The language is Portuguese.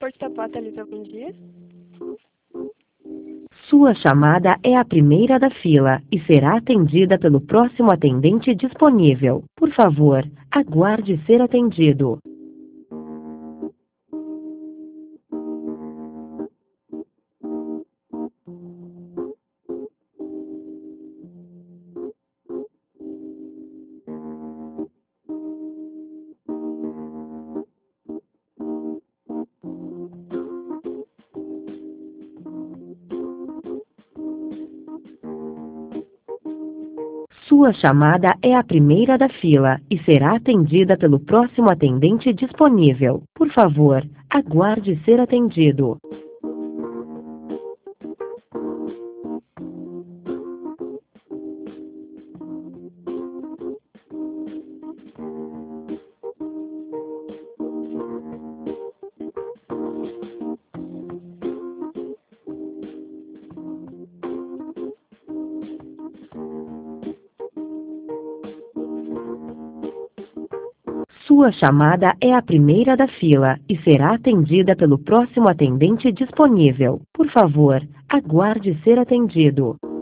Porto Tapá, Thalita, bom dia. Sua chamada é a primeira da fila e será atendida pelo próximo atendente disponível. Por favor, aguarde ser atendido. Sua chamada é a primeira da fila e será atendida pelo próximo atendente disponível. Por favor, aguarde ser atendido. Sua chamada é a primeira da fila e será atendida pelo próximo atendente disponível. Por favor, aguarde ser atendido.